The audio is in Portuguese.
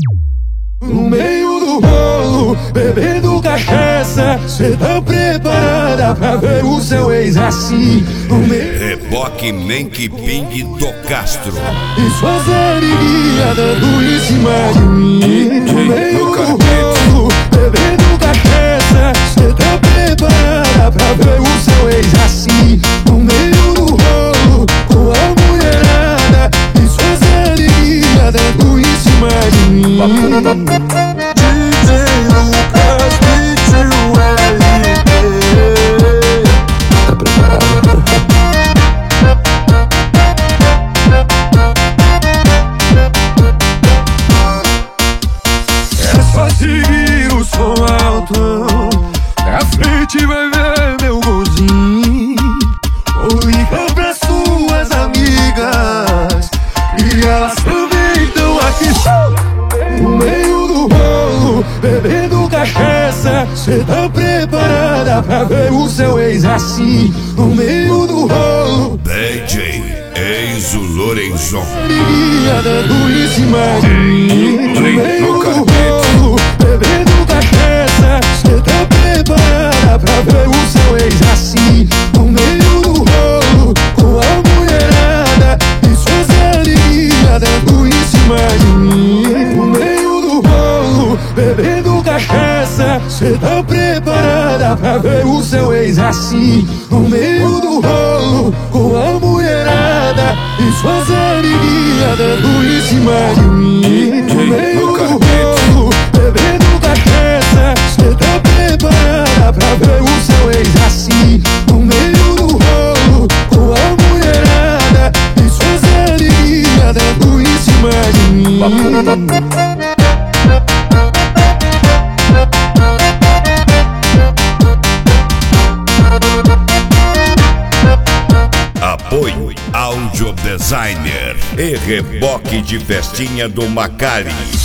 No meio do bolo, bebendo cachaça, cê tá preparada pra ver o seu ex assim? Reboque Menk Ping do Castro. E suas amiguinhas dando em cima de mim. No meio do bolo, bebendo cachaça, cê tá preparada pra ver o seu ex assim? No meio do bolo, com a mulherada, e suas amiguinhas dando em cima de mim. Seguir o som alto, pra frente vai ver meu golzinho. Ou liga pra suas amigas, e elas também estão aqui. No meio do bolo, bebendo cachaça, cê tá preparada pra ver o seu ex assim? No meio do bolo, DJ Enzo Lorenzon. amiguinha dando em cima de mim. No meio do bolo, bebendo cachaça, cê tá preparada pra ver o seu ex assim? No meio do bolo, com a mulherada, e suas amiguinhas dando em cima de mim. No meio do bolo, bebendo cachaça, cê tá preparada pra ver o seu ex assim? No meio do bolo, com a mulherada, e suas amiguinhas dando em cima de mim. No meio do bolo, bebendo cachaça, cê tá preparada pra ver o seu ex assim? No meio do bolo, com a mulherada, e suas amiguinhas dando em cima de mim. Apoio Audio Designer e reboque de festinha do Macari.